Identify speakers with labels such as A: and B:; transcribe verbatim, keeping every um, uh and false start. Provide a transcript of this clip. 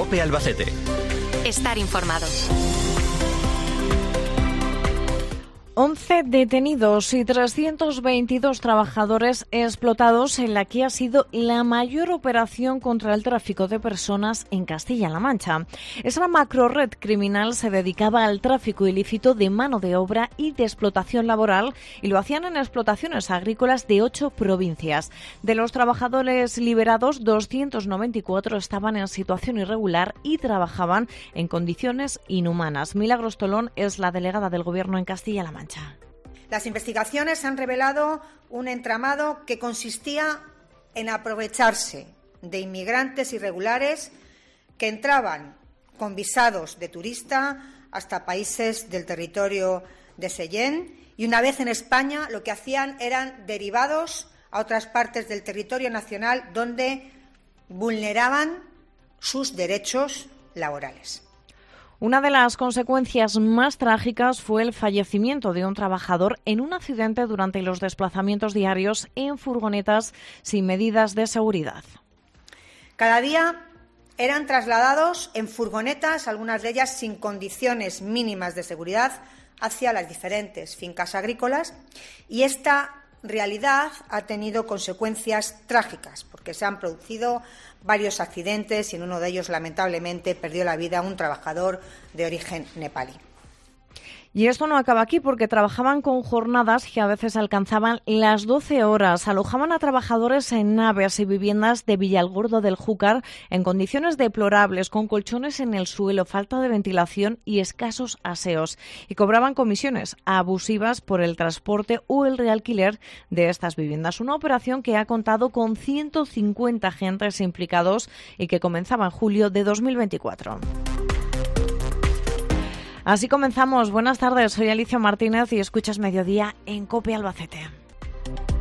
A: COPE Albacete.
B: Estar informado.
C: once detenidos y trescientos veintidós trabajadores explotados en la que ha sido la mayor operación contra el tráfico de personas en Castilla-La Mancha. Esa macrored criminal se dedicaba al tráfico ilícito de mano de obra y de explotación laboral y lo hacían en explotaciones agrícolas de ocho provincias. De los trabajadores liberados, doscientos noventa y cuatro estaban en situación irregular y trabajaban en condiciones inhumanas. Milagros Tolón es la delegada del Gobierno en Castilla-La Mancha.
D: Las investigaciones han revelado un entramado que consistía en aprovecharse de inmigrantes irregulares que entraban con visados de turista hasta países del territorio de Seyén y una vez en España lo que hacían eran derivados a otras partes del territorio nacional donde vulneraban sus derechos laborales.
C: Una de las consecuencias más trágicas fue el fallecimiento de un trabajador en un accidente durante los desplazamientos diarios en furgonetas sin medidas de seguridad.
D: Cada día eran trasladados en furgonetas, algunas de ellas sin condiciones mínimas de seguridad, hacia las diferentes fincas agrícolas, y esta realidad ha tenido consecuencias trágicas porque se han producido varios accidentes y en uno de ellos lamentablemente perdió la vida un trabajador de origen nepalí.
C: Y esto no acaba aquí porque trabajaban con jornadas que a veces alcanzaban las doce horas. Alojaban a trabajadores en naves y viviendas de Villalgordo del Júcar en condiciones deplorables, con colchones en el suelo, falta de ventilación y escasos aseos. Y cobraban comisiones abusivas por el transporte o el realquiler de estas viviendas. Una operación que ha contado con ciento cincuenta agentes implicados y que comenzaba en julio de dos mil veinticuatro. Así comenzamos. Buenas tardes, soy Alicia Martínez y escuchas Mediodía en COPE Albacete.